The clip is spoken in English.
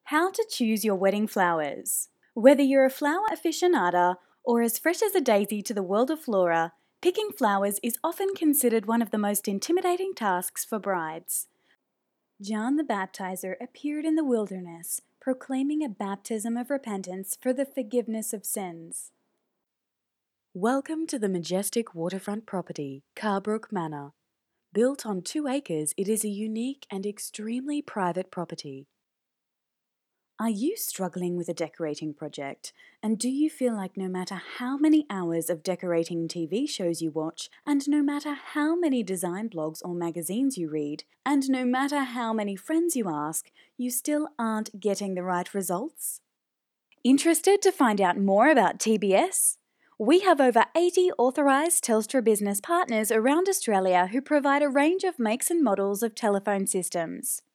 How to choose your wedding flowers. Whether you're a flower aficionada or as fresh as a daisy to the world of flora, picking flowers is often considered one of the most intimidating tasks for brides. John the Baptizer appeared in the wilderness, proclaiming a baptism of repentance for the forgiveness of sins. Welcome to the majestic waterfront property, Carbrook Manor. Built on 2 acres, it is a unique and extremely private property. Are you struggling with a decorating project? And do you feel like no matter how many hours of decorating TV shows you watch, and no matter how many design blogs or magazines you read, and no matter how many friends you ask, you still aren't getting the right results? Interested to find out more about TBS? We have over 80 authorised Telstra business partners around Australia who provide a range of makes and models of telephone systems.